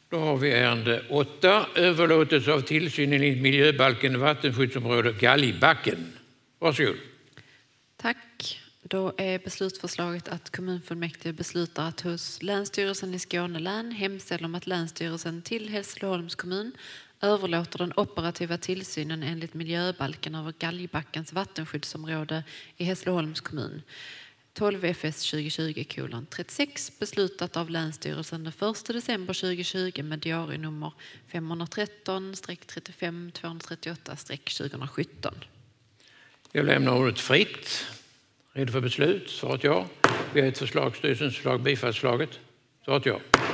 Då har vi ärende 8, överlåtelse av tillsyn enligt miljöbalken vattenskyddsområde Galgbacken. Varsågod. Tack. Då är beslutsförslaget att kommunfullmäktige beslutar att hos Länsstyrelsen i Skåne län hemställer om att Länsstyrelsen till Hässleholms kommun överlåter den operativa tillsynen enligt miljöbalken över Galgbackens vattenskyddsområde i Hässleholms kommun. 12 FS 2020:36 beslutat av Länsstyrelsen den 1 december 2020 med diarienummer 513-35 238-2017. Jag lämnar ordet fritt. Redo för beslut? Svaret ja. Vi har ett förslag, styrelsens förslag, bifallsförslaget. Svaret ja.